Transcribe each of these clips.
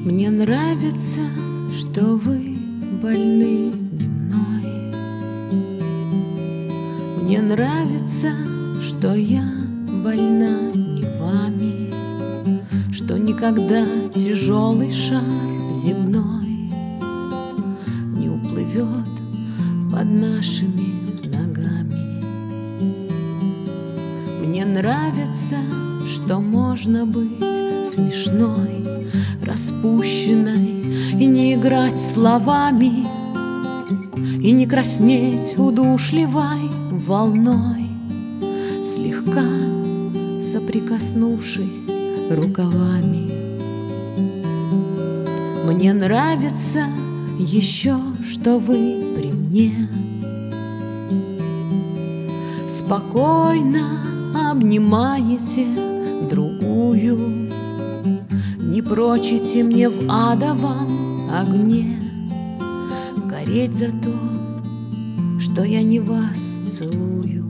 Мне нравится, что вы больны не мной. Мне нравится, что я больна не вами, что никогда тяжелый шар земной не уплывет под нашими ногами. Мне нравится, что можно быть смешной, распущенной и не играть словами, и не краснеть удушливой волной, слегка соприкоснувшись рукавами. Мне нравится еще, что вы при мне спокойно обнимаете другую, не прочите мне в адовом огне гореть за то, что я не вас целую,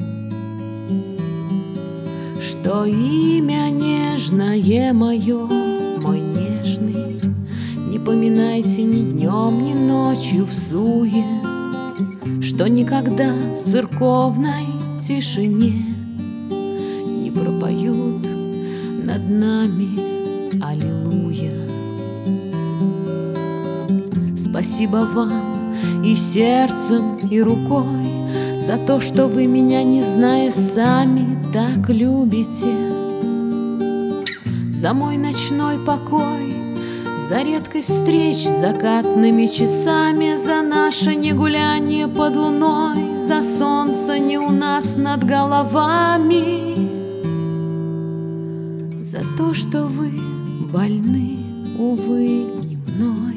что имя нежное мое, мой нежный, не поминайте ни днем, ни ночью всуе, что никогда в церковной тишине не пропоют над нами аллилуйя. Спасибо вам и сердцем, и рукой за то, что вы меня, не зная сами, так любите, за мой ночной покой, за редкость встреч с закатными часами, за наше негулянье под луной, за солнце не у нас над головами, за то, что вы больны, увы, не мной,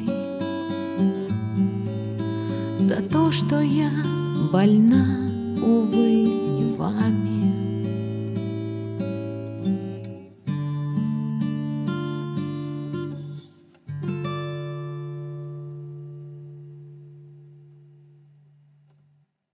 за то, что я больна, увы, не вами.